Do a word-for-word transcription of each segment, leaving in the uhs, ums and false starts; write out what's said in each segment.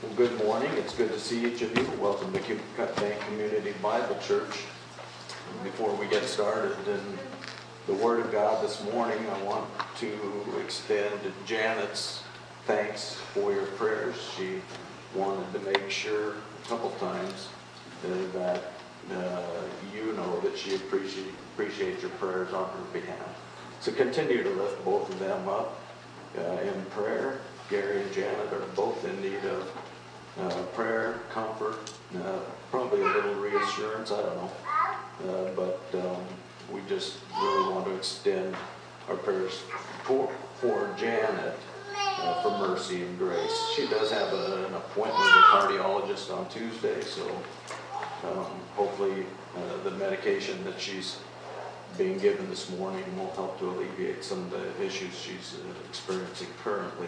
Well, good morning. It's good to see each of you. Welcome to Cut Bank Community Bible Church. Before we get started in the Word of God this morning, I want to extend Janet's thanks for your prayers. She wanted to make sure a couple times uh, that uh, you know that she appreciate, appreciates your prayers on her behalf. So continue to lift both of them up uh, in prayer. Gary and Janet are both in need of uh, prayer, comfort, uh, probably a little reassurance, I don't know. Uh, but um, we just really want to extend our prayers for, for Janet uh, for mercy and grace. She does have a, an appointment with a cardiologist on Tuesday, so um, hopefully uh, the medication that she's being given this morning will help to alleviate some of the issues she's uh, experiencing currently.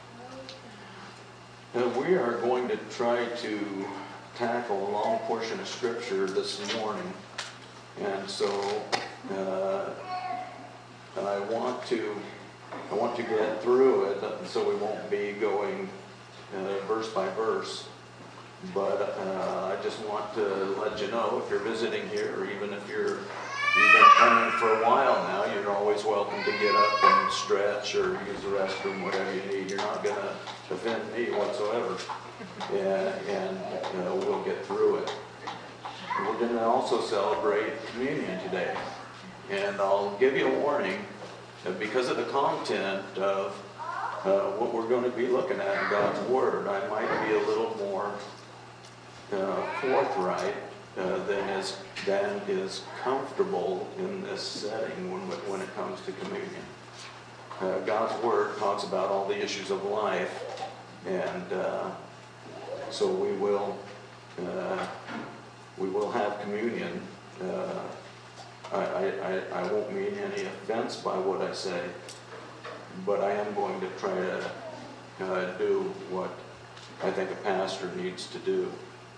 Uh, we are going to try to tackle a long portion of Scripture this morning, and so uh, and I want to I want to get through it, so we won't be going uh, verse by verse. But uh, I just want to let you know, if you're visiting here, or even if you're you've been coming for a while now, you're always welcome to get up and stretch or use the restroom, whatever you need. You're not going to offend me whatsoever, yeah, and uh, we'll get through it. We're going to also celebrate communion today, and I'll give you a warning, that because of the content of uh, what we're going to be looking at in God's Word, I might be a little more uh, forthright uh, than is than is comfortable in this setting when when it comes to communion. Uh, God's Word talks about all the issues of life, and uh, so we will uh, we will have communion. Uh, I, I, I won't mean any offense by what I say, but I am going to try to uh, do what I think a pastor needs to do.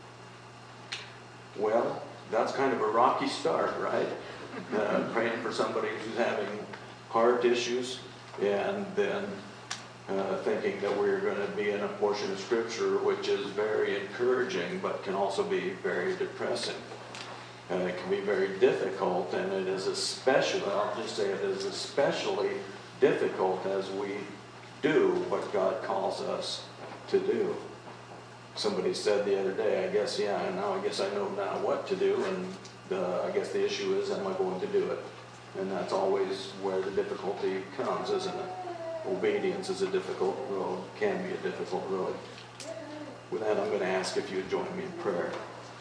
Well, that's kind of a rocky start, right? Uh, praying for somebody who's having heart issues, and then uh, thinking that we're going to be in a portion of Scripture which is very encouraging, but can also be very depressing. Uh, it can be very difficult, and it is especially, I'll just say it is especially difficult as we do what God calls us to do. Somebody said the other day, I guess, yeah, now I guess I know now what to do, and uh, I guess the issue is, am I going to do it? And that's always where the difficulty comes, isn't it? Obedience is a difficult road, can be a difficult road. With that, I'm going to ask if you would join me in prayer.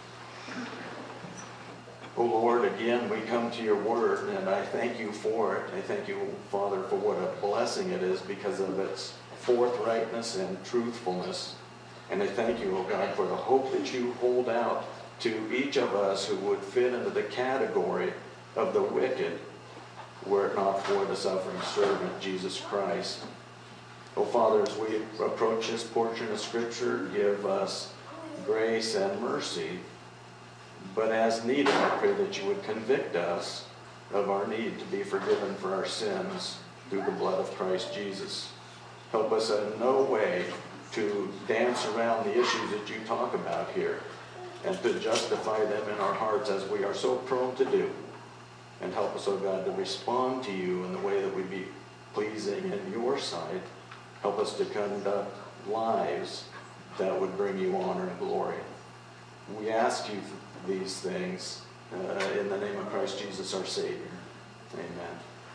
Oh Lord, again, we come to your Word, and I thank you for it. I thank you, Father, for what a blessing it is because of its forthrightness and truthfulness. And I thank you, oh God, for the hope that you hold out to each of us who would fit into the category of the wicked, were it not for the suffering servant, Jesus Christ. Oh Father, as we approach this portion of Scripture, give us grace and mercy. But as needed, I pray that you would convict us of our need to be forgiven for our sins through the blood of Christ Jesus. Help us in no way to dance around the issues that you talk about here, and to justify them in our hearts as we are so prone to do. And help us, oh God, to respond to you in the way that we be pleasing in your sight. Help us to conduct lives that would bring you honor and glory. We ask you these things uh, in the name of Christ Jesus, our Savior. Amen.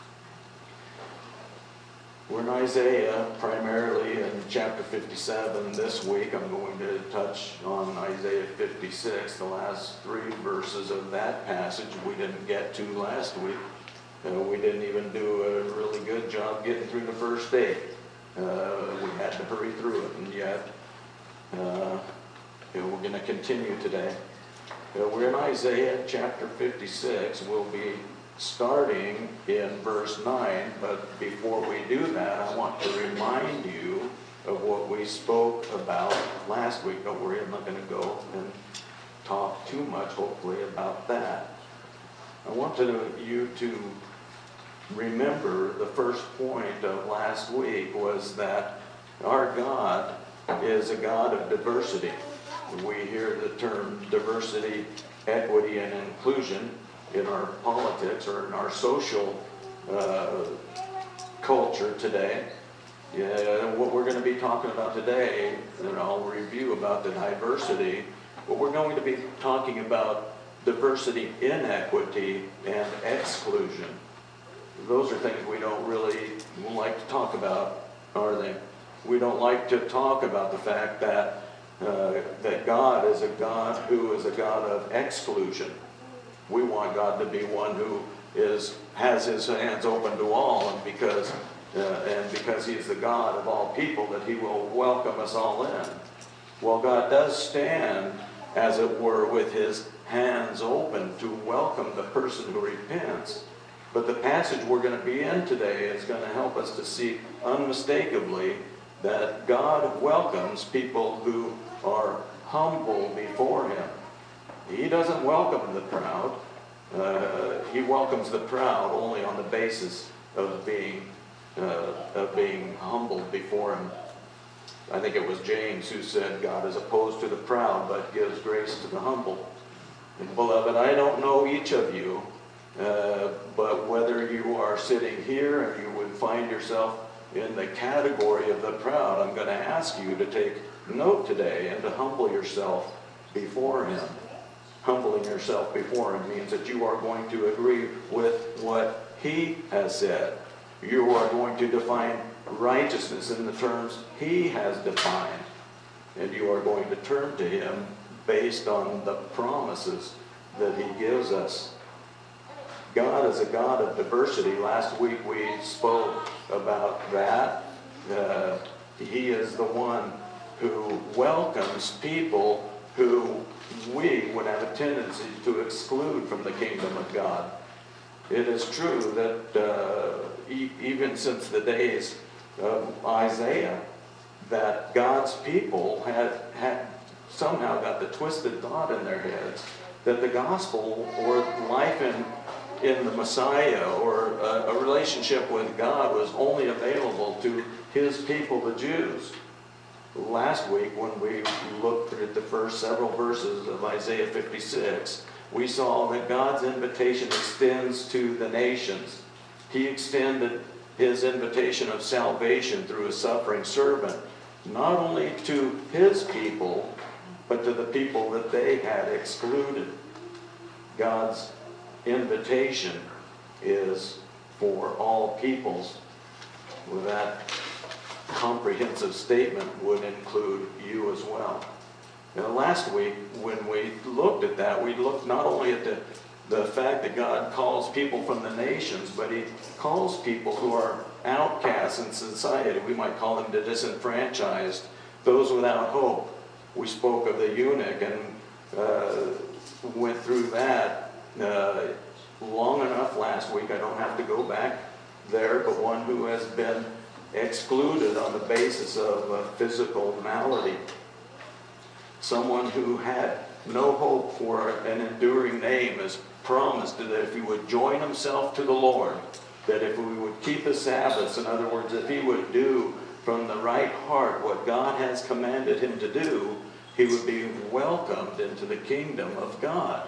We're in Isaiah, primarily in chapter fifty-seven. This week I'm going to touch on Isaiah fifty-six, the last three verses of that passage we didn't get to last week. Uh, we didn't even do a really good job getting through the first eight. Uh, we had to hurry through it, and yet uh, you know, we're going to continue today. Uh, we're in Isaiah chapter fifty-six. We'll be starting in verse nine, but before we do that, I want to remind you of what we spoke about last week. Don't worry, I'm not going to go and talk too much, hopefully, about that. I want to, you to remember the first point of last week was that our God is a God of diversity. We hear the term diversity, equity, and inclusion in our politics or in our social uh, culture today. Yeah, what we're going to be talking about today, and I'll review about the diversity, but we're going to be talking about diversity, inequity, and exclusion. Those are things we don't really like to talk about, are they? We don't like to talk about the fact that uh, that God is a God who is a God of exclusion. We want God to be one who is has his hands open to all, and because uh, and because he is the God of all people, that he will welcome us all in. Well, God does stand, as it were, with his hands open to welcome the person who repents. But the passage we're going to be in today is going to help us to see unmistakably that God welcomes people who are humble before him. He doesn't welcome the proud. Uh, he welcomes the proud only on the basis of being uh, of being humbled before him. I think it was James who said, God is opposed to the proud, but gives grace to the humble. And beloved, I don't know each of you, uh, but whether you are sitting here and you would find yourself in the category of the proud, I'm going to ask you to take note today and to humble yourself before him. Humbling yourself before him means that you are going to agree with what he has said. You are going to define righteousness in the terms he has defined. And you are going to turn to him based on the promises that he gives us. God is a God of diversity. Last week we spoke about that. Uh, he is the one who welcomes people who we would have a tendency to exclude from the kingdom of God. It is true that uh, e- even since the days of Isaiah, that God's people had, had somehow got the twisted thought in their heads that the gospel or life in, in the Messiah or a, a relationship with God was only available to his people, the Jews. Last week, when we looked at the first several verses of Isaiah fifty-six, we saw that God's invitation extends to the nations. He extended his invitation of salvation through a suffering servant, not only to his people, but to the people that they had excluded. God's invitation is for all peoples. With that comprehensive statement would include you as well. Now, last week, when we looked at that, we looked not only at the, the fact that God calls people from the nations, but he calls people who are outcasts in society. We might call them the disenfranchised, those without hope. We spoke of the eunuch and uh, went through that uh, long enough last week. I don't have to go back there, but one who has been excluded on the basis of a physical malady. Someone who had no hope for an enduring name is promised that if he would join himself to the Lord, that if we would keep the Sabbaths, in other words, if he would do from the right heart what God has commanded him to do, he would be welcomed into the kingdom of God.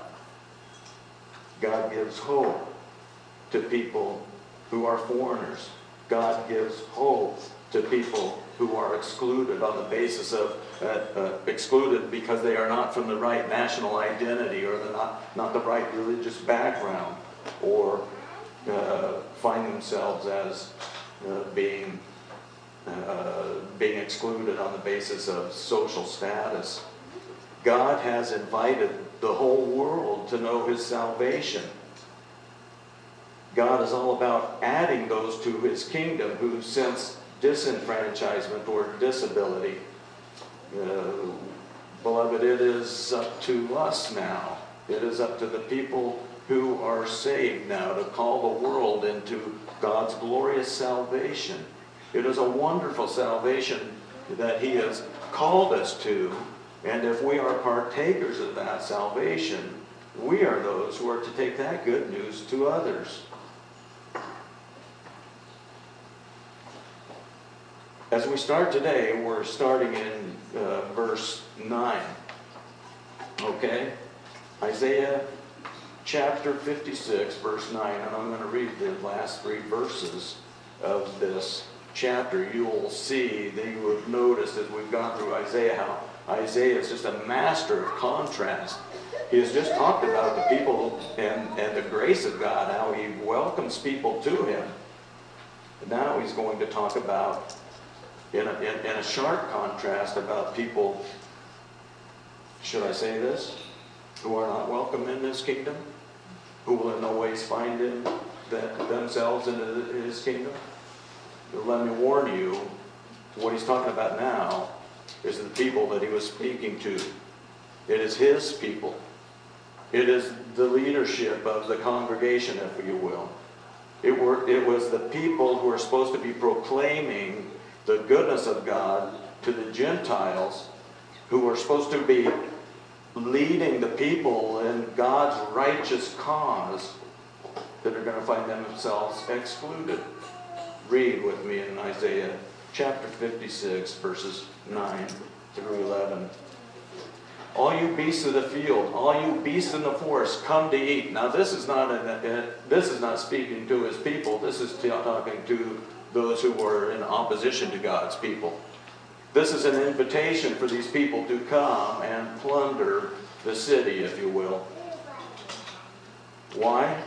God gives hope to people who are foreigners. God gives hope to people who are excluded on the basis of uh, uh, excluded because they are not from the right national identity or the not, not the right religious background, or uh, find themselves as uh, being uh, being excluded on the basis of social status. God has invited the whole world to know his salvation. God is all about adding those to his kingdom who sense disenfranchisement or disability. Uh, beloved, it is up to us now. It is up to the people who are saved now to call the world into God's glorious salvation. It is a wonderful salvation that he has called us to, and if we are partakers of that salvation, we are those who are to take that good news to others. As we start today, we're starting in uh, verse nine. Okay? Isaiah chapter fifty-six, verse nine, and I'm going to read the last three verses of this chapter. You will see, that you will notice as we've gone through Isaiah, how Isaiah is just a master of contrast. He has just talked about the people and, and the grace of God, how he welcomes people to him. And now he's going to talk about, in a, in, in a sharp contrast, about people, should I say this, who are not welcome in his kingdom, who will in no ways find him, that, themselves in his kingdom. But let me warn you, what he's talking about now is the people that he was speaking to. It is his people. It is the leadership of the congregation, if you will. It, were, it was the people who are supposed to be proclaiming the goodness of God to the Gentiles, who were supposed to be leading the people in God's righteous cause, that are going to find themselves excluded. Read with me in Isaiah chapter fifty-six, verses nine through eleven. All you beasts of the field, all you beasts in the forest, come to eat. Now this is not a, this is not speaking to his people. This is talking to those who were in opposition to God's people. This is an invitation for these people to come and plunder the city, if you will. Why?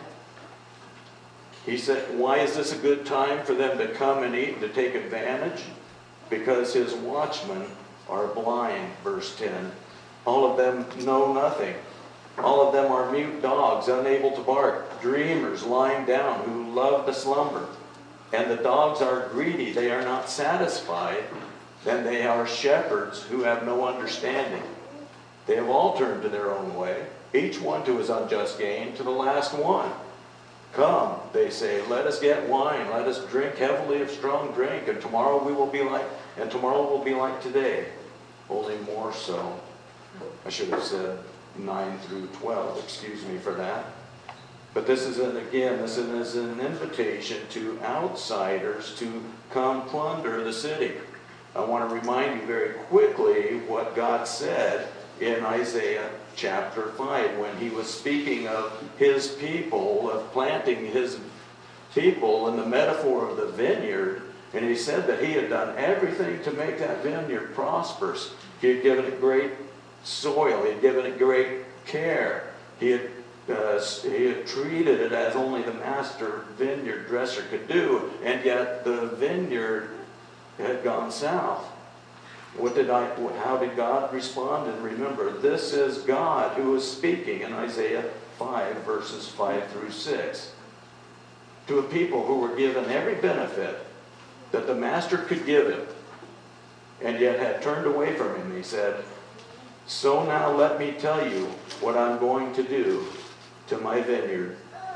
He said, why is this a good time for them to come and eat and to take advantage? Because his watchmen are blind, verse ten. All of them know nothing. All of them are mute dogs, unable to bark, dreamers lying down who love to slumber. And the dogs are greedy, they are not satisfied. Then they are shepherds who have no understanding. They have all turned to their own way, each one to his unjust gain, to the last one. Come, they say, let us get wine, let us drink heavily of strong drink, and tomorrow we will be like, and tomorrow will be like today, only more so. I should have said nine through twelve, excuse me for that. But this is, an, again, this is an invitation to outsiders to come plunder the city. I want to remind you very quickly what God said in Isaiah chapter five when he was speaking of his people, of planting his people in the metaphor of the vineyard. And he said that he had done everything to make that vineyard prosperous. He had given it great soil. He had given it great care. He had, uh, he had treated it as only the master vineyard dresser could do. And yet the vineyard had gone south. What did I, how did God respond? And remember, this is God who is speaking in Isaiah five, verses five through six. To a people who were given every benefit that the master could give him, and yet had turned away from him. He said, so now let me tell you what I'm going to do to my vineyard.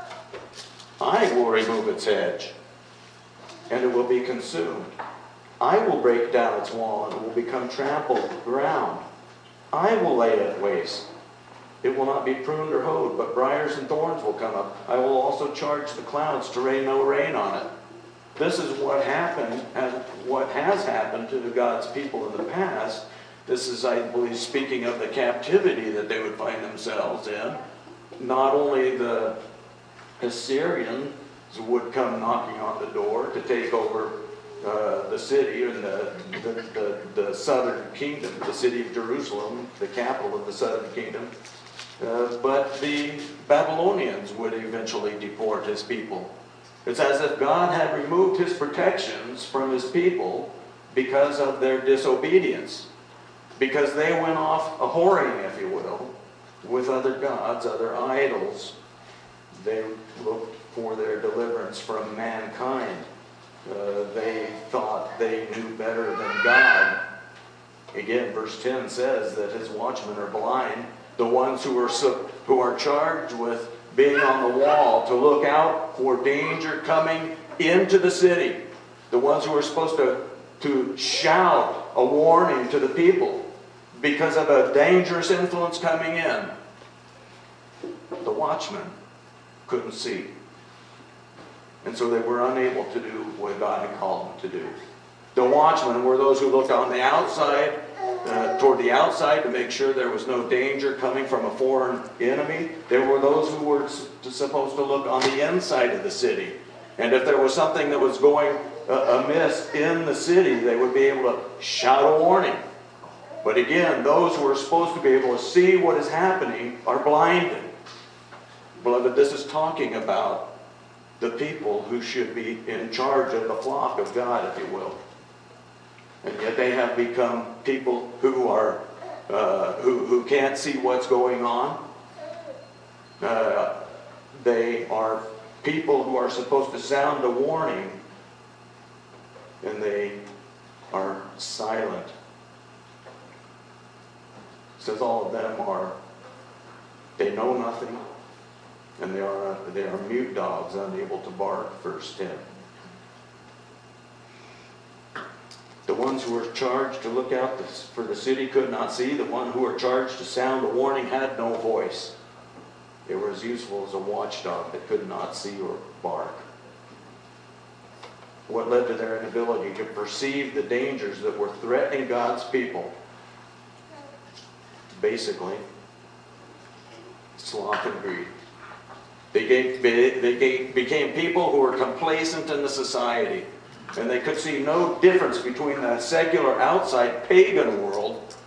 I will remove its hedge, and it will be consumed. I will break down its wall, and it will become trampled ground. I will lay it waste. It will not be pruned or hoed, but briars and thorns will come up. I will also charge the clouds to rain no rain on it. This is what happened, and what has happened to God's people in the past. This is, I believe, speaking of the captivity that they would find themselves in. Not only the Assyrians would come knocking on the door to take over uh, the city and the, the, the, the southern kingdom, the city of Jerusalem, the capital of the southern kingdom, uh, but the Babylonians would eventually deport his people. It's as if God had removed his protections from his people because of their disobedience. Because they went off a whoring, if you will, with other gods, other idols. They looked for their deliverance from mankind. Uh, they thought they knew better than God. Again, verse ten says that his watchmen are blind. The ones who are, so, who are charged with being on the wall to look out for danger coming into the city. The ones who are supposed to, to shout a warning to the people because of a dangerous influence coming in. The watchmen couldn't see. And so they were unable to do what God had called them to do. The watchmen were those who looked on the outside uh, toward the outside to make sure there was no danger coming from a foreign enemy. There were those who were supposed to look on the inside of the city. And if there was something that was going uh, amiss in the city, they would be able to shout a warning. But again, those who are supposed to be able to see what is happening are blinded. Beloved, this is talking about the people who should be in charge of the flock of God, if you will. And yet they have become people who are uh, who, who can't see what's going on. Uh, they are people who are supposed to sound a warning, and they are silent. It says all of them are, they know nothing, and they are they are mute dogs, unable to bark, verse ten. The ones who were charged to look out for the city could not see. The one who were charged to sound a warning had no voice. They were as useful as a watchdog that could not see or bark. What led to their inability to perceive the dangers that were threatening God's people? Basically, sloth and greed. They, gave, they gave, became people who were complacent in the society. And they could see no difference between the secular outside pagan world.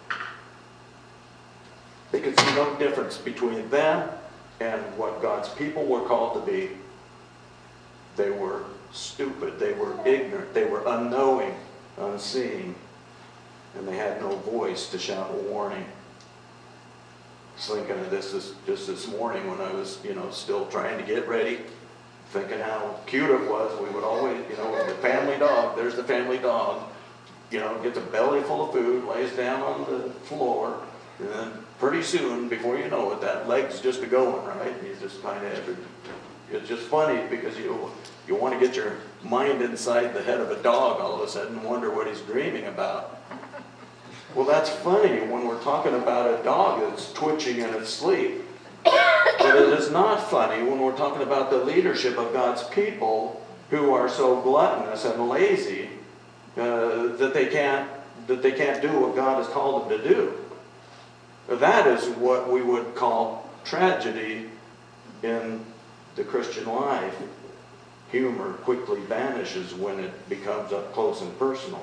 They could see no difference between them and what God's people were called to be. They were stupid. They were ignorant. They were unknowing, unseeing. And they had no voice to shout a warning. I was thinking of this, this just this morning when I was, you know, still trying to get ready. Thinking how cute it was. We would always, you know, the family dog, there's the family dog, you know, gets a belly full of food, lays down on the floor, and then pretty soon, before you know it, that leg's just a-going, right? He's just kind of, it's just funny because you you want to get your mind inside the head of a dog all of a sudden and wonder what he's dreaming about. Well, that's funny when we're talking about a dog that's twitching in its sleep. But it is not funny when we're talking about the leadership of God's people who are so gluttonous and lazy uh, that they can't that they can't do what God has called them to do. That is what we would call tragedy in the Christian life. Humor quickly vanishes when it becomes up close and personal.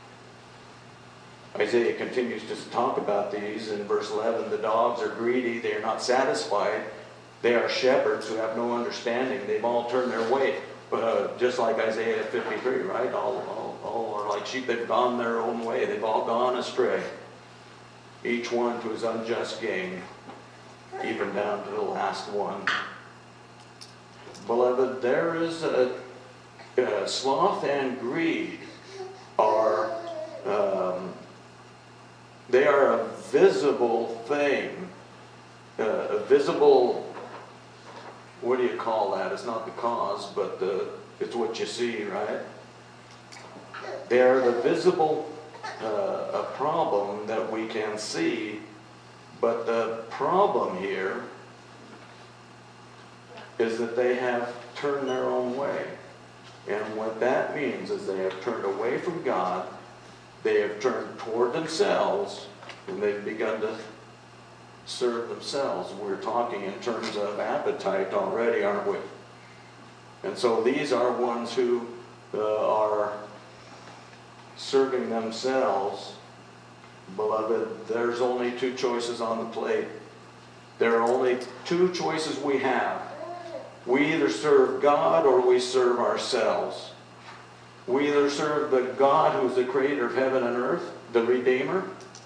Isaiah continues to talk about these in verse eleven. The dogs are greedy, they are not satisfied. They are shepherds who have no understanding. They've all turned their way. Uh, just like Isaiah fifty-three, right? All, all, all are like sheep. They've gone their own way. They've all gone astray. Each one to his unjust gain, even down to the last one. Beloved, there is a, a sloth and greed are um, they are a visible thing, uh, a visible. What do you call that? It's not the cause, but the, it's what you see, right? They're the visible uh, a problem that we can see, but the problem here is that they have turned their own way. And what that means is they have turned away from God, they have turned toward themselves, and they've begun to serve themselves. We're talking in terms of appetite already, aren't we? And so these are ones who uh, are serving themselves. Beloved, there's only two choices on the plate. There are only two choices we have. We either serve God or we serve ourselves. We either serve the God who's the creator of heaven and earth, the Redeemer,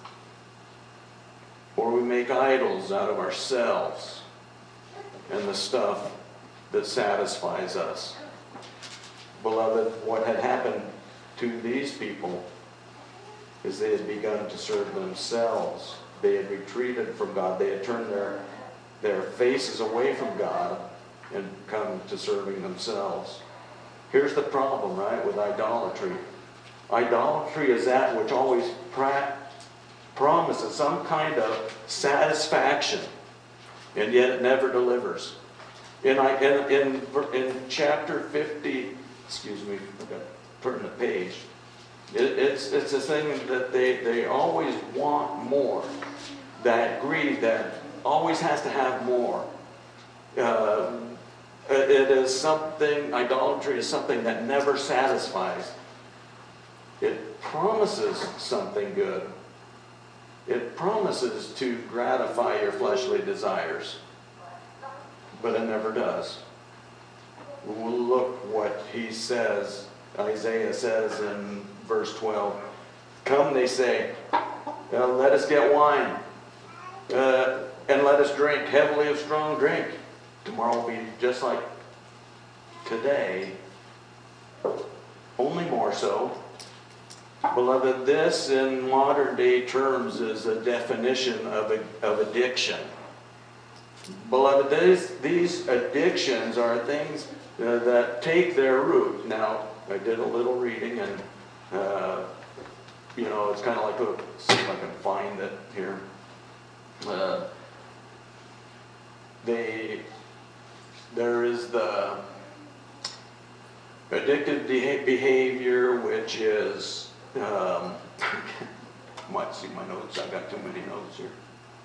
or we make idols out of ourselves and the stuff that satisfies us. Beloved, what had happened to these people is they had begun to serve themselves. They had retreated from God. They had turned their, their faces away from God and come to serving themselves. Here's the problem, right, with idolatry. Idolatry is that which always pra- promises some kind of satisfaction, and yet it never delivers. In, in, in, in chapter fifty, excuse me, I've got to turn the page. It, it's it's a thing that they, they always want more. That greed that always has to have more. Uh, it, it is something, idolatry is something that never satisfies. It promises something good. It promises to gratify your fleshly desires, but it never does. Look what he says, Isaiah says in verse twelve. Come, they say, uh, let us get wine, uh, and let us drink heavily of strong drink. Tomorrow will be just like today, only more so. Beloved, this in modern day terms is a definition of, a, of addiction. Beloved, these, these addictions are things uh, that take their root. Now, I did a little reading, and uh, you know, it's kind of like, look, see if I can find it here. Uh, they, there is the addictive de- behavior, which is, um, you might see my notes. I've got too many notes here.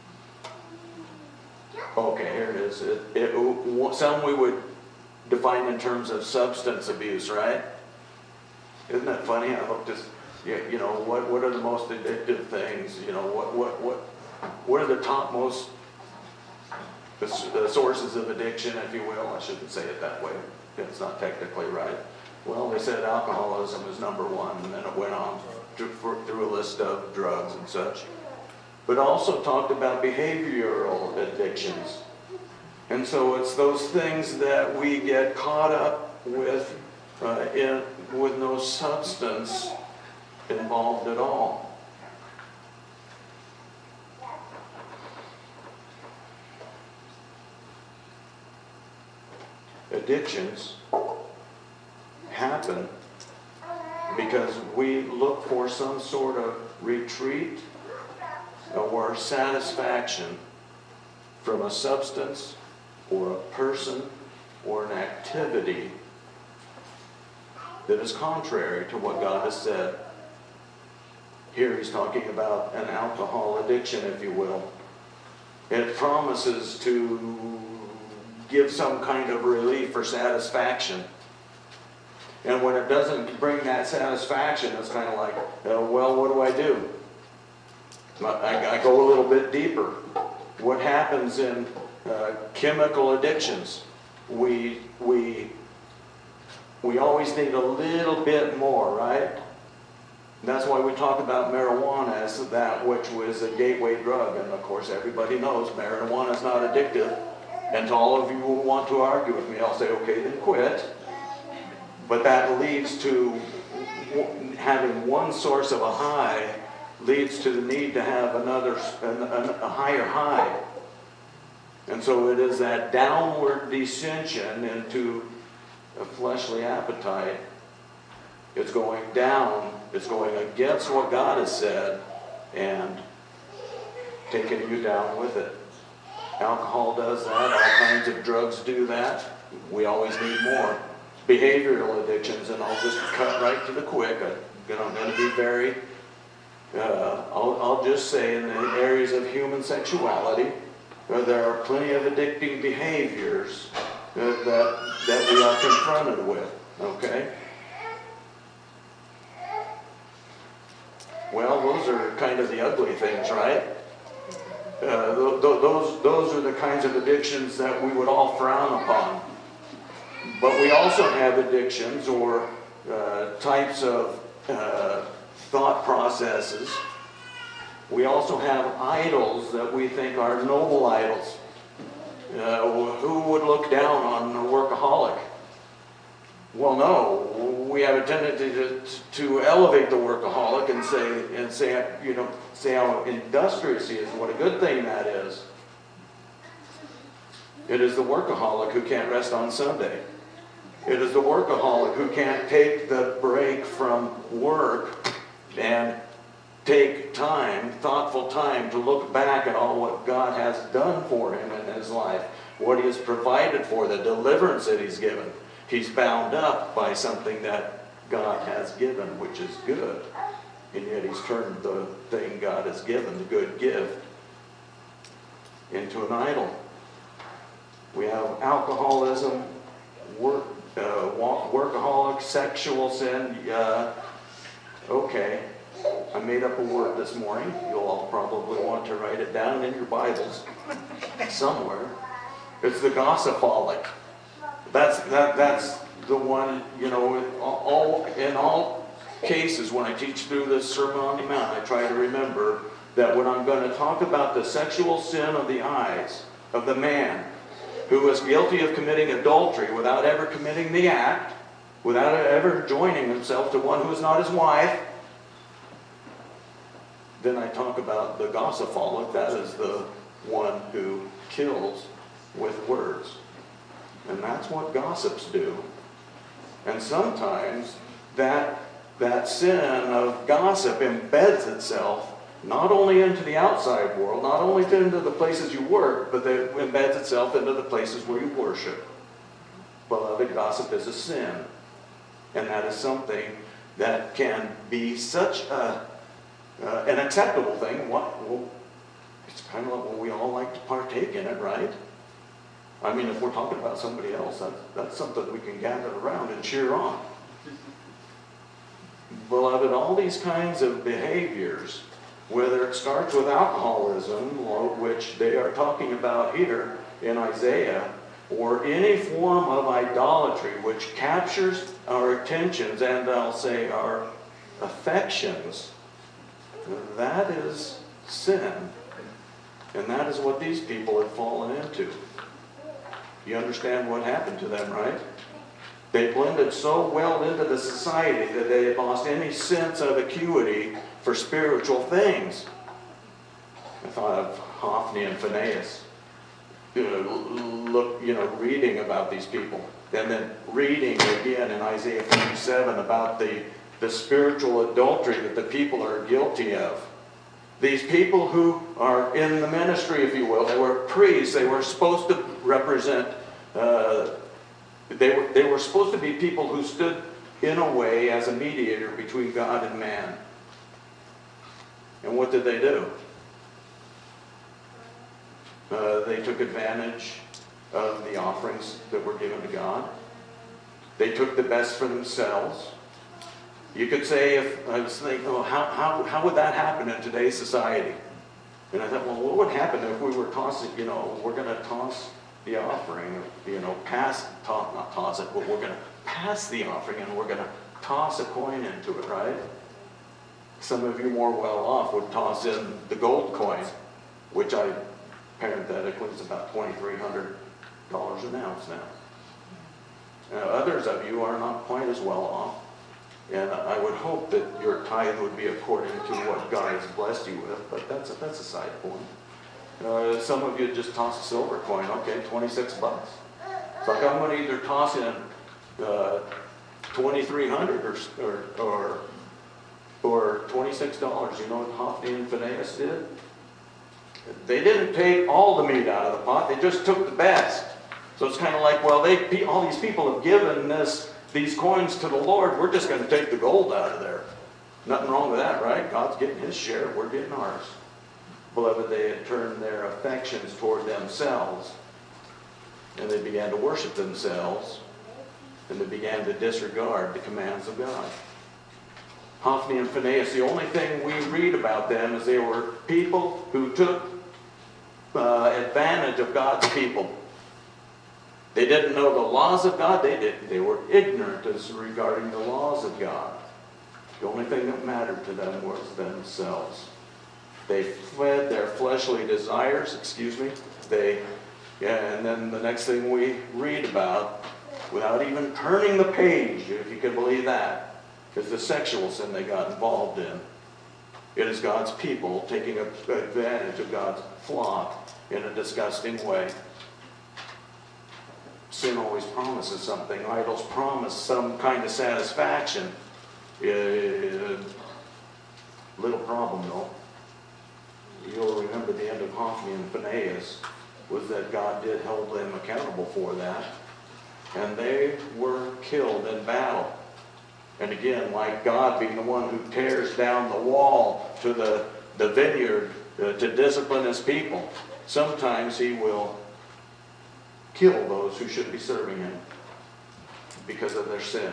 Okay, here it is. It, it, some we would define in terms of substance abuse, right? Isn't that funny? I looked at, you know, what what are the most addictive things? You know, what what what what are the top most the, the sources of addiction, if you will? I shouldn't say it that way. It's not technically right. Well, they said alcoholism is number one, and then it went on to, for, through a list of drugs and such. But also talked about behavioral addictions. And so it's those things that we get caught up with uh, in, with no substance involved at all. Addictions happen because we look for some sort of retreat or satisfaction from a substance or a person or an activity that is contrary to what God has said. Here he's talking about an alcohol addiction, if you will. It promises to give some kind of relief or satisfaction. And when it doesn't bring that satisfaction, it's kind of like, uh, well, what do I do? I, I go a little bit deeper. What happens in uh, chemical addictions? We, we, we always need a little bit more, right? And that's why we talk about marijuana as that which was a gateway drug. And of course, everybody knows marijuana is not addictive. And to all of you who want to argue with me, I'll say, okay, then quit. But that leads to having one source of a high leads to the need to have another, a higher high. And so it is that downward descension into a fleshly appetite. It's going down, it's going against what God has said, and taking you down with it. Alcohol does that, all kinds of drugs do that. We always need more. Behavioral addictions, and I'll just cut right to the quick. I'm going to be very, uh, I'll, I'll just say in the areas of human sexuality, uh, there are plenty of addicting behaviors uh, that, that we are confronted with, okay? Well, those are kind of the ugly things, right? Uh, th- th- those, those are the kinds of addictions that we would all frown upon. But we also have addictions or uh, types of uh, thought processes. We also have idols that we think are noble idols. Uh, who would look down on a workaholic? Well, no. We have a tendency to, to elevate the workaholic and say, and say, you know, say how industrious he is, what a good thing that is. It is the workaholic who can't rest on Sunday. It is the workaholic who can't take the break from work and take time, thoughtful time, to look back at all what God has done for him in his life, what he has provided for, the deliverance that he's given. He's bound up by something that God has given, which is good. And yet he's turned the thing God has given, the good gift, into an idol. We have alcoholism, work, uh, workaholic, sexual sin. Uh, okay, I made up a word this morning. You'll all probably want to write it down in your Bibles somewhere. It's the gossipaholic. That's that. That's the one. You know, in all in all cases when I teach through this Sermon on the Mount, I try to remember that when I'm going to talk about the sexual sin of the eyes of the man who was guilty of committing adultery without ever committing the act, without ever joining himself to one who is not his wife, then I talk about the gossipaholic. That is the one who kills with words. And that's what gossips do. And sometimes that, that sin of gossip embeds itself not only into the outside world, not only into the places you work, but it embeds itself into the places where you worship. Beloved, gossip is a sin. And that is something that can be such a, uh, an acceptable thing. What, well, it's kind of like, well, we all like to partake in it, right? I mean, if we're talking about somebody else, that's, that's something we can gather around and cheer on. Beloved, all these kinds of behaviors, whether it starts with alcoholism, or which they are talking about here in Isaiah, or any form of idolatry which captures our attentions and I'll say our affections, that is sin. And that is what these people have fallen into. You understand what happened to them, right? They blended so well into the society that they had lost any sense of acuity for spiritual things. I thought of Hophni and Phinehas. You know, look, you know, reading about these people, and then reading again in Isaiah fifty-seven about the, the spiritual adultery that the people are guilty of. These people who are in the ministry, if you will, they were priests, they were supposed to represent, uh, they were, they were supposed to be people who stood in a way as a mediator between God and man. And what did they do? Uh, they took advantage of the offerings that were given to God. They took the best for themselves. You could say, if I was thinking, oh, how, how, how would that happen in today's society? And I thought, well, what would happen if we were tossing, you know, we're going to toss the offering, you know, pass, toss, not toss it, but we're going to pass the offering and we're going to toss a coin into it, right? Some of you more well off would toss in the gold coin, which I parenthetically is about twenty-three hundred dollars an ounce now. Now. Others of you are not quite as well off. And I would hope that your tithe would be according to what God has blessed you with, but that's a, that's a side point. Uh, some of you just toss a silver coin, okay, twenty-six bucks. So I'm going to either toss in uh, twenty-three hundred or, or, or, or twenty-six dollars. You know what Hophni and Phinehas did? They didn't take all the meat out of the pot, they just took the best. So it's kind of like, well, they all these people have given this these coins to the Lord, we're just going to take the gold out of there. Nothing wrong with that, right? God's getting his share, we're getting ours. Beloved, they had turned their affections toward themselves, and they began to worship themselves, and they began to disregard the commands of God. Hophni and Phinehas, the only thing we read about them is they were people who took uh, advantage of God's people. They didn't know the laws of God. They didn't. They were ignorant as regarding the laws of God. The only thing that mattered to them was themselves. They fed their fleshly desires, excuse me. They, yeah, and then the next thing we read about, without even turning the page, if you can believe that, is the sexual sin they got involved in. It is God's people taking advantage of God's flock in a disgusting way. Sin always promises something. Idols promise some kind of satisfaction. Uh, little problem though. You'll remember the end of Hophni and Phinehas was that God did hold them accountable for that. And they were killed in battle. And again, like God being the one who tears down the wall to the, the vineyard uh, to discipline his people, sometimes he will kill those who should be serving him because of their sin.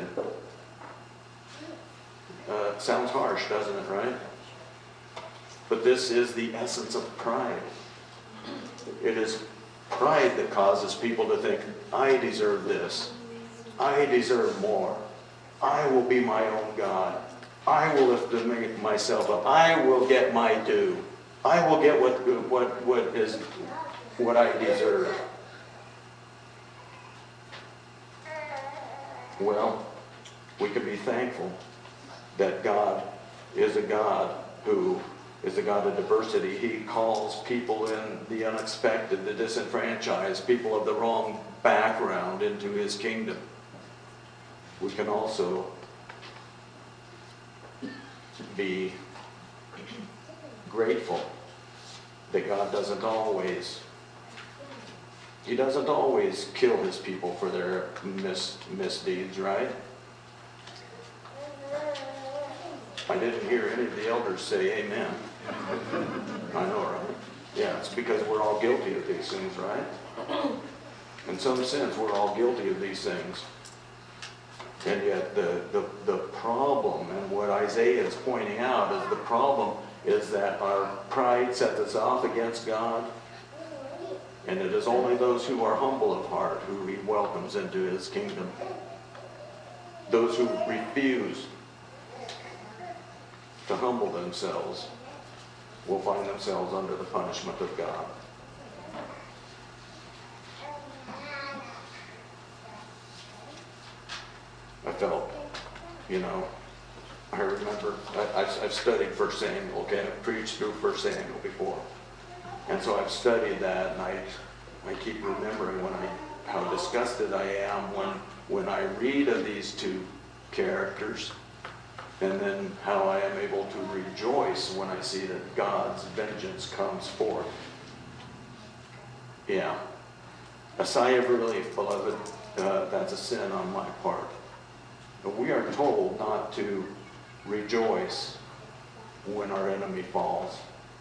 Uh, sounds harsh, doesn't it, right? But this is the essence of pride. It is pride that causes people to think, I deserve this. I deserve more. I will be my own God. I will lift myself up. I will get my due. I will get what, what, what is what I deserve. Well, we can be thankful that God is a God who is a God of diversity. He calls people in the unexpected, the disenfranchised, people of the wrong background into his kingdom. We can also be grateful that God doesn't always, he doesn't always kill his people for their mis, misdeeds, right? I didn't hear any of the elders say amen. I know, right? Yeah, it's because we're all guilty of these things, right? In some sense, we're all guilty of these things. And yet the, the, the problem, and what Isaiah is pointing out, is the problem is that our pride sets us off against God. And it is only those who are humble of heart who he welcomes into his kingdom. Those who refuse to humble themselves will find themselves under the punishment of God. I felt, you know, I remember, I, I've, I've studied First Samuel, okay, I've preached through First Samuel before. And so I've studied that, and I, I keep remembering when I, how disgusted I am when, when I read of these two characters, and then how I am able to rejoice when I see that God's vengeance comes forth. Yeah. A sigh of relief, beloved, uh, that's a sin on my part. But we are told not to rejoice when our enemy falls.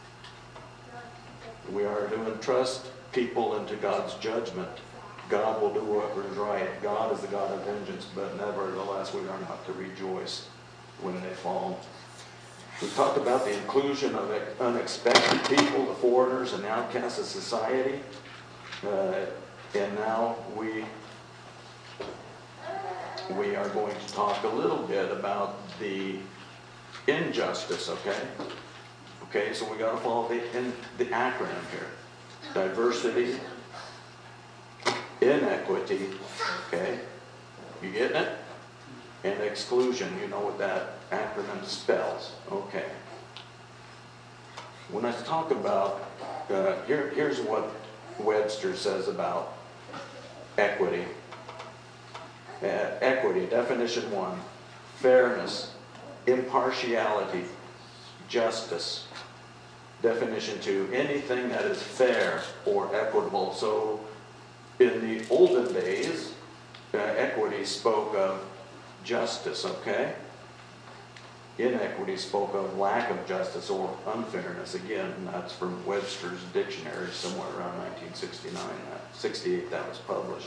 We are to entrust people into God's judgment. God will do what is right. God is the God of vengeance, but nevertheless we are not to rejoice when they fall. We talked about the inclusion of unexpected people, the foreigners and outcasts of society. Uh, and now we we are going to talk a little bit about the injustice, okay? Okay, so we got to follow the, in, the acronym here. Diversity, inequity, okay? You getting it? And exclusion, you know what that acronym spells, okay? When I talk about, uh, here, here's what Webster says about equity. Uh, equity, definition one, fairness, impartiality, justice. Definition two, anything that is fair or equitable. So in the olden days, uh, equity spoke of justice, okay? Inequity spoke of lack of justice or unfairness. Again, that's from Webster's dictionary somewhere around nineteen sixty-nine, sixty-eight that was published.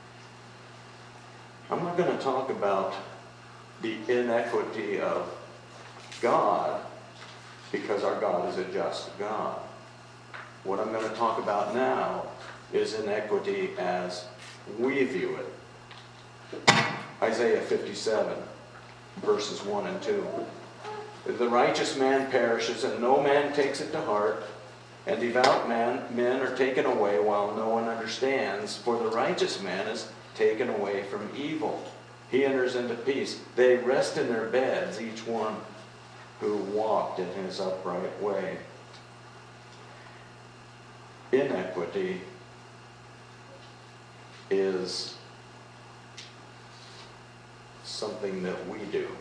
I'm not going to talk about the inequity of God because our God is a just God. What I'm going to talk about now is inequity as we view it. Isaiah fifty-seven, verses one and two. The righteous man perishes and no man takes it to heart, and devout man, men are taken away while no one understands, for the righteous man is taken away from evil. He enters into peace. They rest in their beds, each one who walked in his upright way. Inequity is something that we do.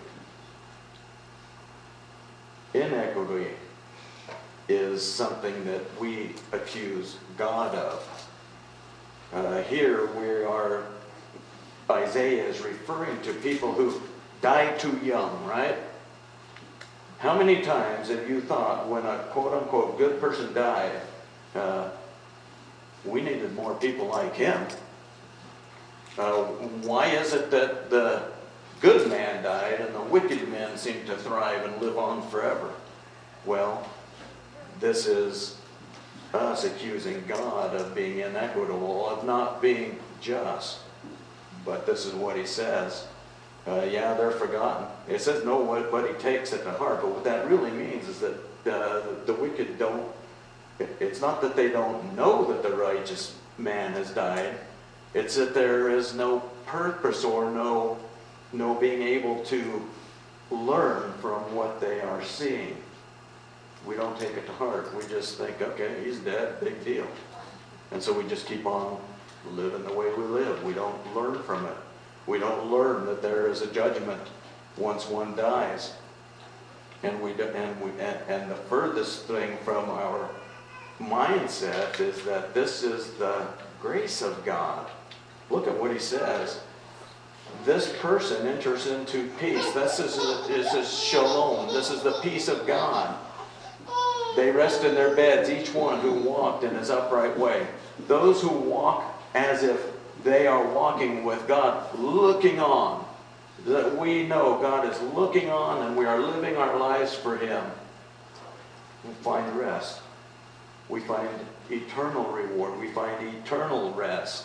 Inequity is something that we accuse God of. Uh, here we are, Isaiah is referring to people who die too young, right? How many times have you thought when a quote-unquote good person died, uh, we needed more people like him? Uh, why is it that the good man died and the wicked men seem to thrive and live on forever? Well, this is us accusing God of being inequitable, of not being just. But this is what he says. Uh, yeah, they're forgotten. It says nobody takes it to heart, but what that really means is that uh, the wicked don't, it, it's not that they don't know that the righteous man has died, it's that there is no purpose or no, no being able to learn from what they are seeing. We don't take it to heart. We just think, okay, he's dead, big deal. And so we just keep on living the way we live. We don't learn from it. We don't learn that there is a judgment once one dies. And we do, and we and, and the furthest thing from our mindset is that this is the grace of God. Look at what he says. This person enters into peace. This is, this is shalom. This is the peace of God. They rest in their beds, each one who walked in his upright way. Those who walk as if they are walking with God, looking on. That we know God is looking on and we are living our lives for him. We find rest. We find eternal reward. We find eternal rest.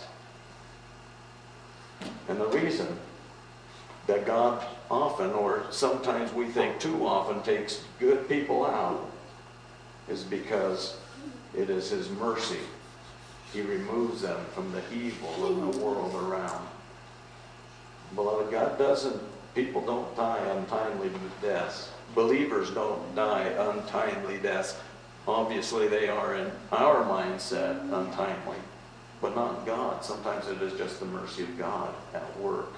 And the reason that God often, or sometimes we think too often, takes good people out is because it is his mercy. He removes them from the evil of the world around. Beloved, God doesn't, people don't die untimely deaths. Believers don't die untimely deaths. Obviously they are in our mindset untimely, but not God. Sometimes it is just the mercy of God at work.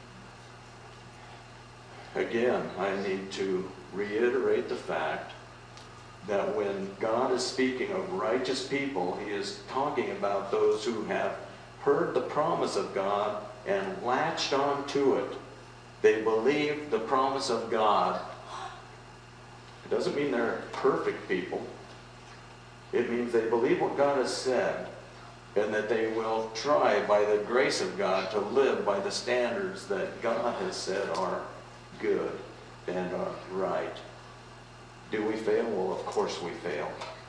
Again, I need to reiterate the fact that when God is speaking of righteous people, he is talking about those who have heard the promise of God and latched on to it. They believe the promise of God. It doesn't mean they're perfect people. It means they believe what God has said, and that they will try by the grace of God to live by the standards that God has said are good and are right. Do we fail? Well, of course we fail.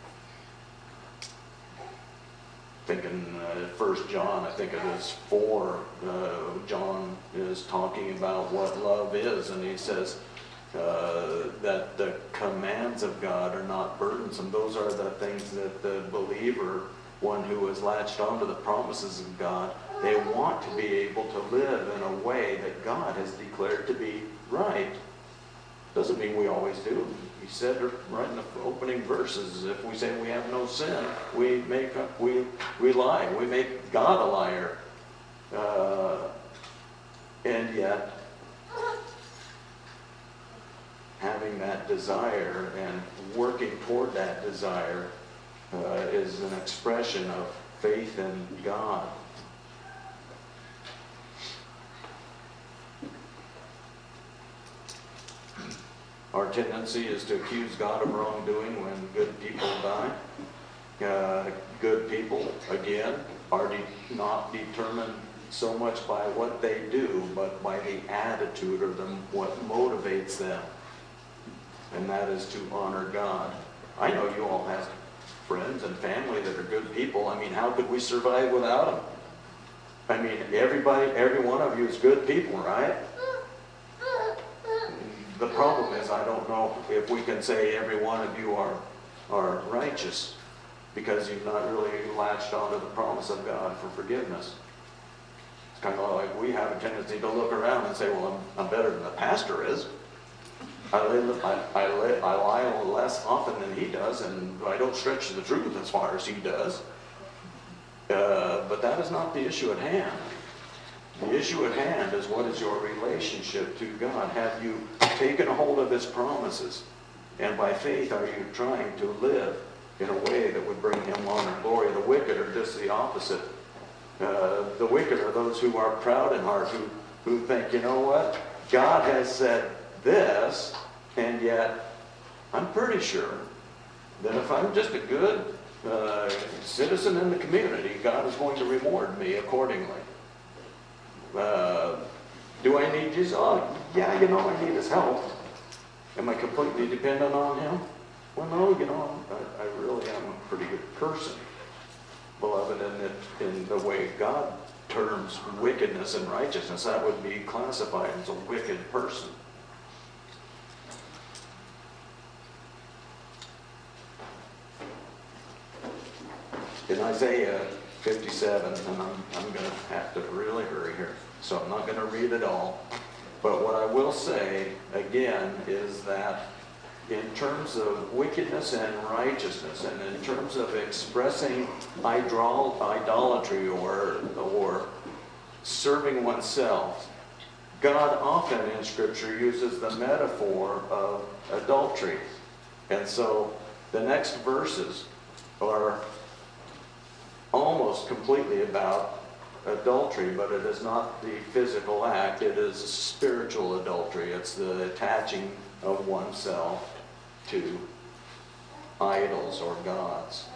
Thinking uh, First John, I think it is four, uh, John is talking about what love is, and he says uh, that the commands of God are not burdensome. Those are the things that the believer, one who has latched onto the promises of God, they want to be able to live in a way that God has declared to be right. Doesn't mean we always do. He said right in the opening verses, if we say we have no sin, we make up, we we lie, we make God a liar, uh, and yet having that desire and working toward that desire uh, is an expression of faith in God. Our tendency is to accuse God of wrongdoing when good people die. Uh, good people, again, are de- not determined so much by what they do, but by the attitude or the, what motivates them. And that is to honor God. I know you all have friends and family that are good people. I mean, how could we survive without them? I mean, everybody, every one of you is good people, right? The problem is, I don't know if we can say every one of you are, are righteous, because you've not really latched onto the promise of God for forgiveness. It's kind of like we have a tendency to look around and say, well, I'm, I'm better than the pastor is. I, live, I, I, live, I lie a little less often than he does, and I don't stretch the truth as far as he does. Uh, but that is not the issue at hand. The issue at hand is, what is your relationship to God? Have you taken a hold of his promises? And by faith, are you trying to live in a way that would bring him honor and glory? The wicked are just the opposite. Uh, the wicked are those who are proud in heart, who, who think, you know what? God has said this, and yet I'm pretty sure that if I'm just a good uh, citizen in the community, God is going to reward me accordingly. Uh, do I need Jesus? Oh, yeah, you know, I need his help. Am I completely dependent on him? Well, no, you know, I, I really am a pretty good person, beloved, in, it, in the way God terms wickedness and righteousness. That would be classified as a wicked person. In Isaiah fifty-seven, and I'm, I'm going to have to really hurry here, so I'm not going to read it all. But what I will say, again, is that in terms of wickedness and righteousness, and in terms of expressing idol- idolatry or, or serving oneself, God often in Scripture uses the metaphor of adultery. And so the next verses are almost completely about adultery, but it is not the physical act. It is spiritual adultery. It's the attaching of oneself to idols or gods.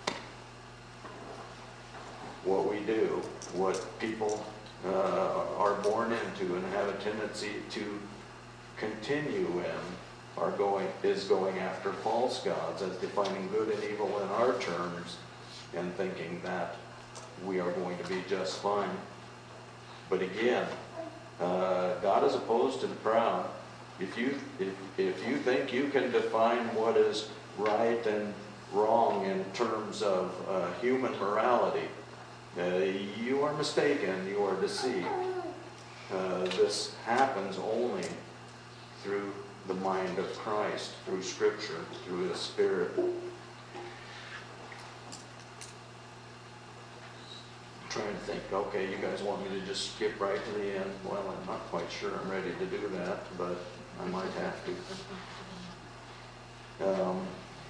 What we do, what people uh, are born into and have a tendency to continue in, are going is going after false gods, as defining good and evil in our terms, and thinking that we are going to be just fine. But again, uh, God is opposed to the proud. If you if, if you think you can define what is right and wrong in terms of uh, human morality, uh, you are mistaken. You are deceived. Uh, this happens only through the mind of Christ, through Scripture, through the Spirit. Trying to think, okay, you guys want me to just skip right to the end? Well, I'm not quite sure I'm ready to do that, but I might have to. Um,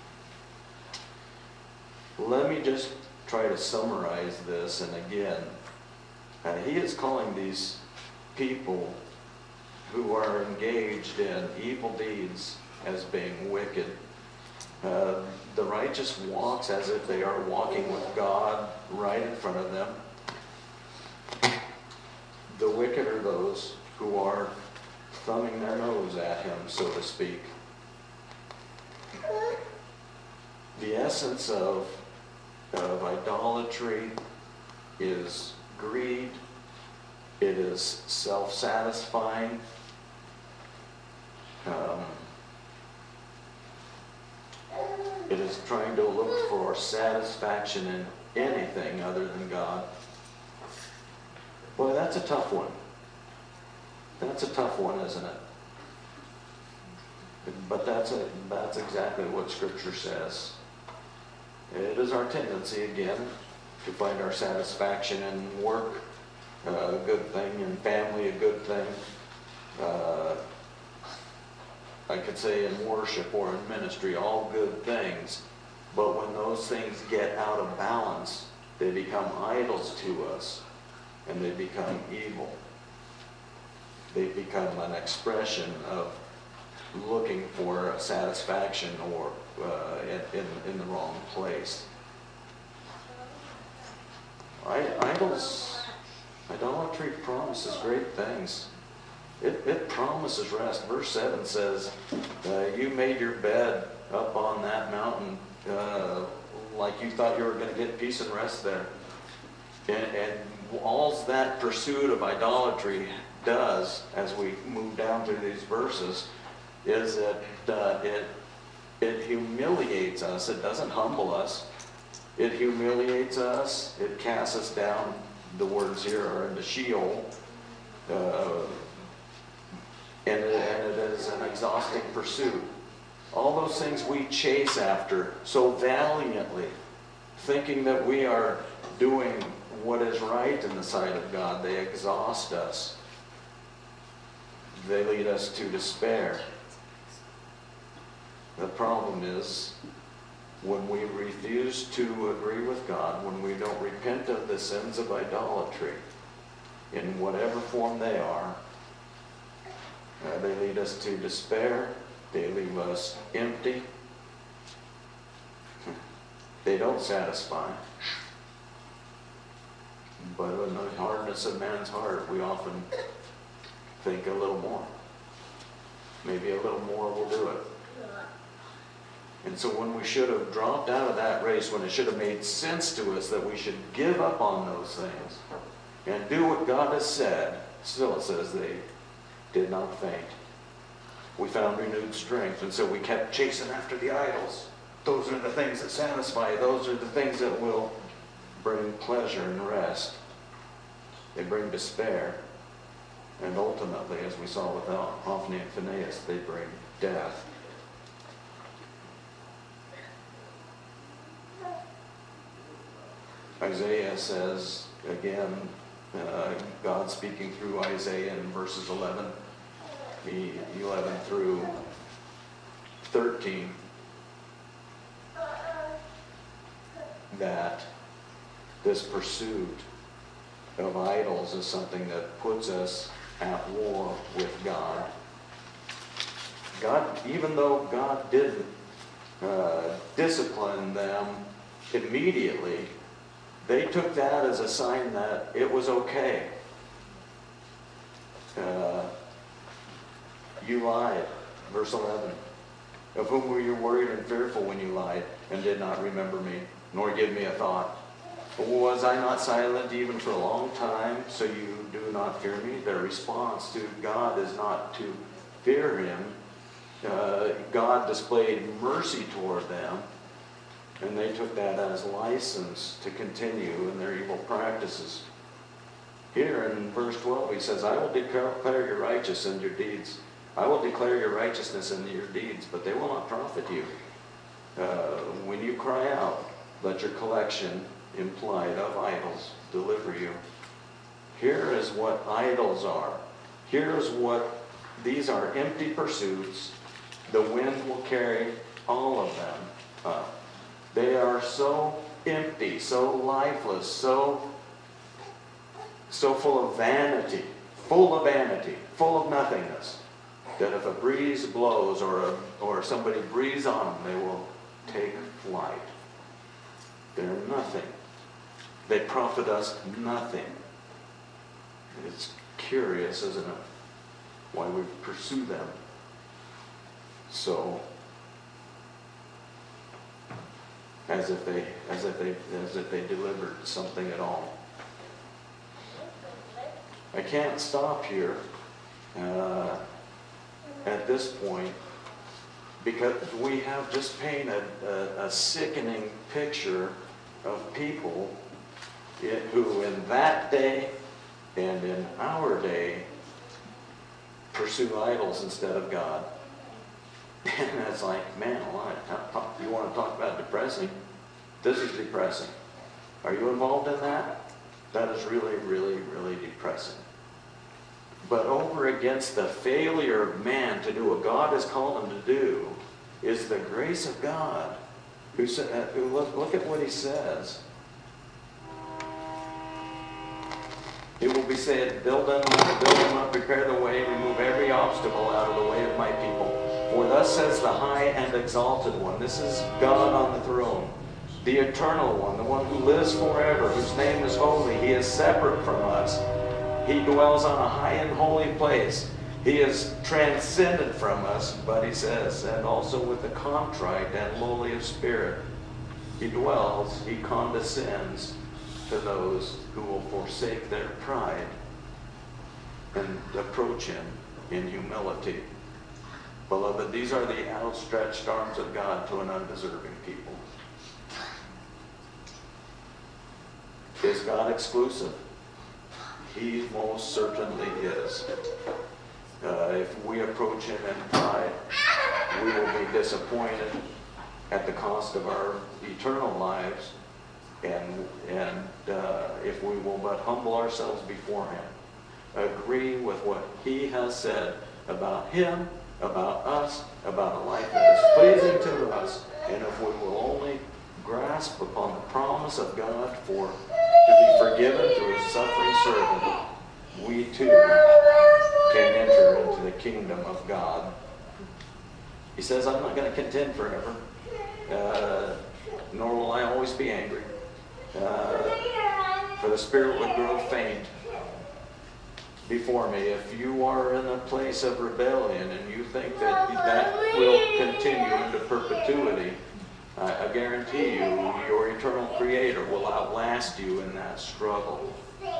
let me just try to summarize this, and again, uh, he is calling these people who are engaged in evil deeds as being wicked. Uh, the righteous walks as if they are walking with God right in front of them. The wicked are those who are thumbing their nose at him, so to speak. The essence of, of idolatry is greed. It is self-satisfying. Um, it is trying to look for satisfaction in anything other than God. Boy, that's a tough one. That's a tough one, isn't it? But that's a, that's exactly what Scripture says. It is our tendency, again, to find our satisfaction in work, uh, a good thing, in family, a good thing. Uh, I could say in worship or in ministry, all good things. But when those things get out of balance, they become idols to us, and they become evil. They become an expression of looking for satisfaction or uh, in, in the wrong place. I, idols, idolatry promises great things. It, it promises rest. Verse seven says, uh, you made your bed up on that mountain uh, like you thought you were going to get peace and rest there. And, and all that pursuit of idolatry does, as we move down through these verses, is that uh, it, it humiliates us. It doesn't humble us. It humiliates us. It casts us down. The words here are into Sheol. Uh, and, it, and it is an exhausting pursuit. All those things we chase after so valiantly, thinking that we are doing what is right in the sight of God, they exhaust us. They lead us to despair. The problem is, when we refuse to agree with God, when we don't repent of the sins of idolatry, in whatever form they are, Uh, they lead us to despair. They leave us empty. They don't satisfy. But in the hardness of man's heart, we often think a little more. Maybe a little more will do it. And so when we should have dropped out of that race, when it should have made sense to us that we should give up on those things and do what God has said, still it says they did not faint. We found renewed strength, and so we kept chasing after the idols. Those are the things that satisfy. Those are the things that will bring pleasure and rest. They bring despair. And ultimately, as we saw with Hophni and Phinehas, they bring death. Isaiah says, again, uh, God speaking through Isaiah in verses eleven, eleven through thirteen, that this pursuit of idols is something that puts us at war with God. God, even though God didn't uh, discipline them immediately, they took that as a sign that it was okay. Uh, you lied, verse eleven. Of whom were you worried and fearful when you lied and did not remember me, nor give me a thought? Was I not silent even for a long time, so you do not fear me? Their response to God is not to fear him. Uh, God displayed mercy toward them, and they took that as license to continue in their evil practices. Here in verse twelve, he says, I will declare your righteousness and your deeds. I will declare your righteousness and your deeds, but they will not profit you. Uh, when you cry out, let your collection implied of idols deliver you. Here is what idols are. Here is what, these are empty pursuits. The wind will carry all of them up. They are so empty, so lifeless, so, so full of vanity, full of vanity, full of nothingness, that if a breeze blows or, a, or somebody breathes on them, they will take flight. They're nothing. They profit us nothing. It's curious, isn't it, why we pursue them. So, as if they, as if they, as if they delivered something at all. I can't stop here uh, at this point, because we have just painted a, a sickening picture of people it, who in that day and in our day pursue idols instead of God. And it's like, man, you want to talk about depressing? This is depressing. Are you involved in that? That is really, really, really depressing. But over against the failure of man to do what God has called him to do is the grace of God. Who said, who, look, look at what he says. It will be said, build them up, build them up, prepare the way, remove every obstacle out of the way of my people. For thus says the high and exalted one. This is God on the throne. The eternal one, the one who lives forever, whose name is holy. He is separate from us. He dwells on a high and holy place. He is transcendent from us, but he says, and also with the contrite and lowly of spirit. He dwells, he condescends to those who will forsake their pride and approach him in humility. Beloved, these are the outstretched arms of God to an undeserving people. Is God exclusive? He most certainly is. Uh, if we approach him in pride, we will be disappointed at the cost of our eternal lives, and, and uh, if we will but humble ourselves before him, agree with what he has said about him, about us, about a life that is pleasing to us, and if we will only grasp upon the promise of God for to be forgiven through his suffering servant, we too can enter into the kingdom of God. He says, I'm not going to contend forever, uh, nor will I always be angry. Uh, for the spirit would grow faint before me. If you are in a place of rebellion and you think that that will continue into perpetuity, I, I guarantee you, your eternal Creator will outlast you in that struggle.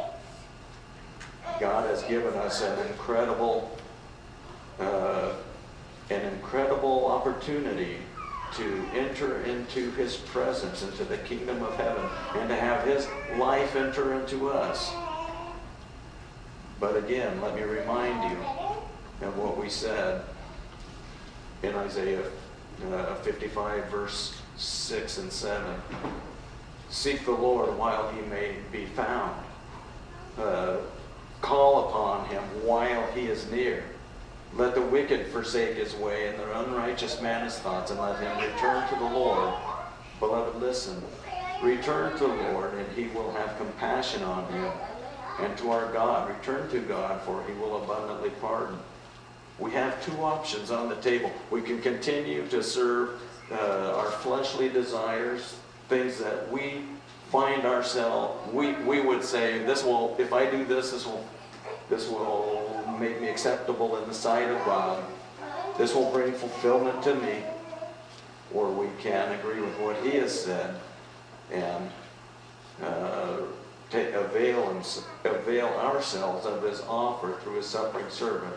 God has given us an incredible, uh, an incredible opportunity to enter into His presence, into the kingdom of heaven, and to have His life enter into us. But again, let me remind you of what we said in Isaiah uh, fifty-five, verse six and seven. Seek the Lord while He may be found. Uh, call upon Him while He is near. Let the wicked forsake his way, and the unrighteous man his thoughts, and let him return to the Lord. Beloved, listen. Return to the Lord, and He will have compassion on you. And to our God, return to God, for He will abundantly pardon. We have two options on the table. We can continue to serve uh, our fleshly desires, things that we find ourselves, we, we would say, this will, if I do this, this will, this will make me acceptable in the sight of God. This will bring fulfillment to me. Or we can agree with what He has said and uh, take, avail, and, avail ourselves of His offer through His suffering servant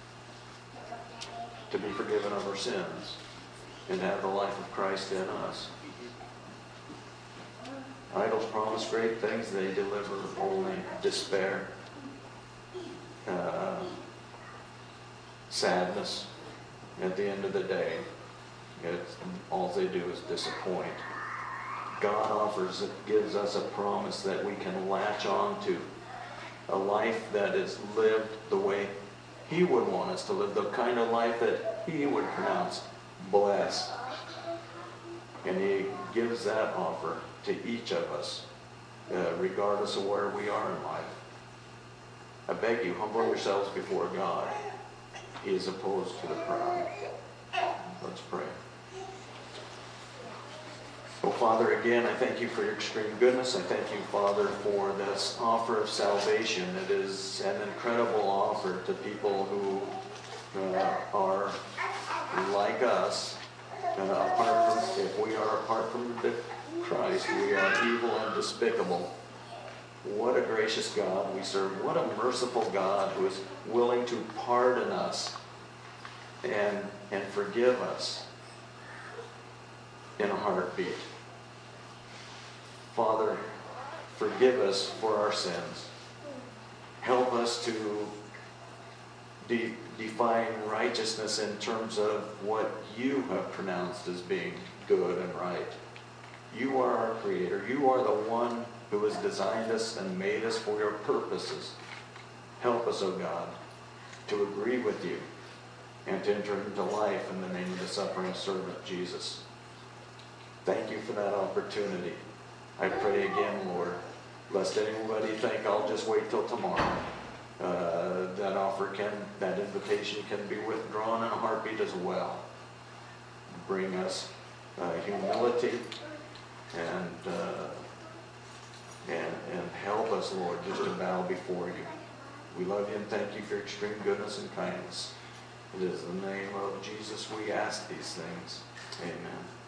to be forgiven of our sins and have the life of Christ in us. Idols promise great things, they deliver only despair, uh, sadness. At the end of the day, it's, all they do is disappoint. God offers, gives us a promise that we can latch on to, a life that is lived the way He would want us to live, the kind of life that He would pronounce blessed. And He gives that offer to each of us, uh, regardless of where we are in life. I beg you, humble yourselves before God. He is opposed to the proud. Let's pray. Oh, Father, again, I thank You for Your extreme goodness. I thank You, Father, for this offer of salvation. It is an incredible offer to people who uh, are like us. Uh, apart from, if we are apart from Christ, we are evil and despicable. What a gracious God we serve. What a merciful God who is willing to pardon us and, and forgive us in a heartbeat. Father, forgive us for our sins. Help us to de- define righteousness in terms of what You have pronounced as being good and right. You are our Creator. You are the one who has designed us and made us for Your purposes. Help us, O God, to agree with You and to enter into life in the name of the suffering servant, Jesus. Thank You for that opportunity. I pray again, Lord, lest anybody think I'll just wait till tomorrow. Uh, that offer can, that invitation can be withdrawn in a heartbeat as well. Bring us uh, humility and, uh, and and help us, Lord, just to bow before You. We love You and thank You for Your extreme goodness and kindness. It is in the name of Jesus we ask these things. Amen.